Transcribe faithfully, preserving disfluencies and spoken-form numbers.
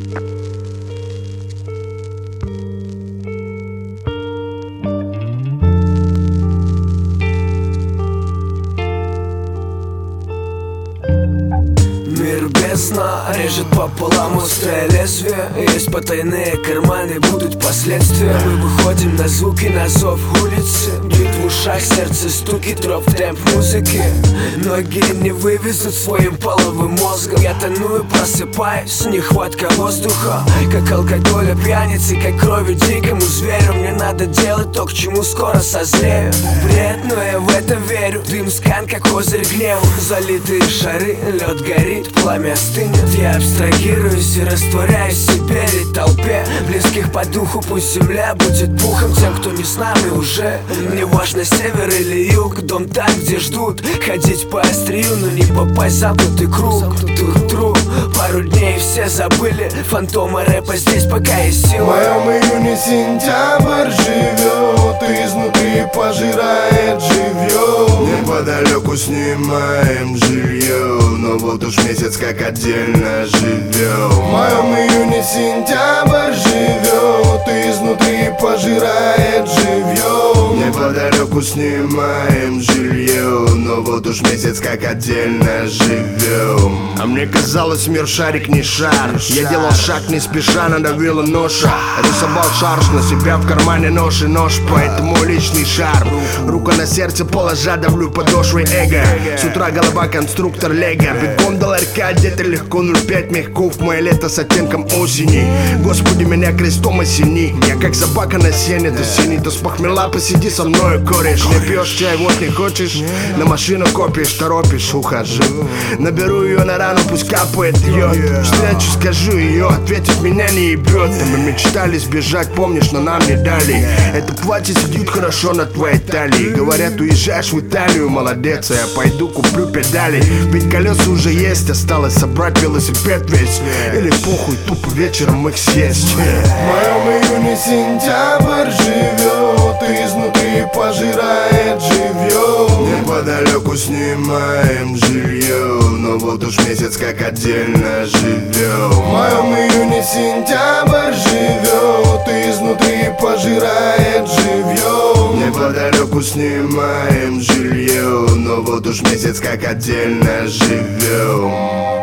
Мир без сна режет пополам острое лезвие. Есть потайные карманы, будут последствия. Мы выходим на звуки, на зов улицы. Бьют в ушах, сердце стукит, ров, темп музыки. Многие не вывезут своим половым мозгом. Я тону и просыпаюсь, нехватка воздуха. Как алкоголя пьяницы, как крови дикому зверю. Мне надо делать то, к чему скоро созрею. Бред, но я в это верю. Дым скан, как козырь гневу. Залитые шары, лед горит, пламя стынет. Я абстрагируюсь и растворяюсь в себе и толпе близких по духу. Пусть земля будет пухом тем, кто не с нами уже. Не важно север или юг, дом там, где ждут. Ходить по острию, но не попасть в замкнутый круг. Тур-тру, пару дней все забыли фантомы рэпа здесь, пока есть сила. В моем июне сентябрь живет, изнутри пожирает живьем. Неподалеку снимаем жилье, но вот уж месяц как отдельно живем. В моем июне сентябрь живет, изнутри пожирает живьем. Неподалеку снимаем жилье, но вот уж месяц как отдельно живем. А мне казалось, мир шарик не шар. Я делал шаг не спеша, надавила ноша. Рисовал шарш на себя, в кармане нож и нож, поэтому личный шар. Рука на сердце положа, давлю подошвой эго. С утра голова конструктор лего. Бегом до ларька, одеты легко, ноль пять мягков. Мое лето с оттенком осени. Господи, меня крестом осени. Я как собака на сене, то синий, то с похмела. Посиди со мной, кореш. Не пьешь чай, вот не хочешь. На машину копишь, торопишь, ухожу. Наберу ее на рану, пусть капает йод. Встречу, скажу ее, ответит, меня не ебет. Мы мечтали сбежать, помнишь, но нам не дали. Это платье сидит хорошо на твоей талии. Говорят, уезжаешь в Италию, молодец. А я пойду куплю педали. Ведь колеса уже есть, осталось собрать велосипед весь. Или похуй, тупо вечером их съесть. В моем июне сентябрь живет, изнутри пожирает живьем. Неподалеку снимаем жилье, но вот уж месяц как отдельно живем. В моем июне сентябрь живет, изнутри пожирает живьем. Неподалеку снимаем жилье, но вот уж месяц как отдельно живем.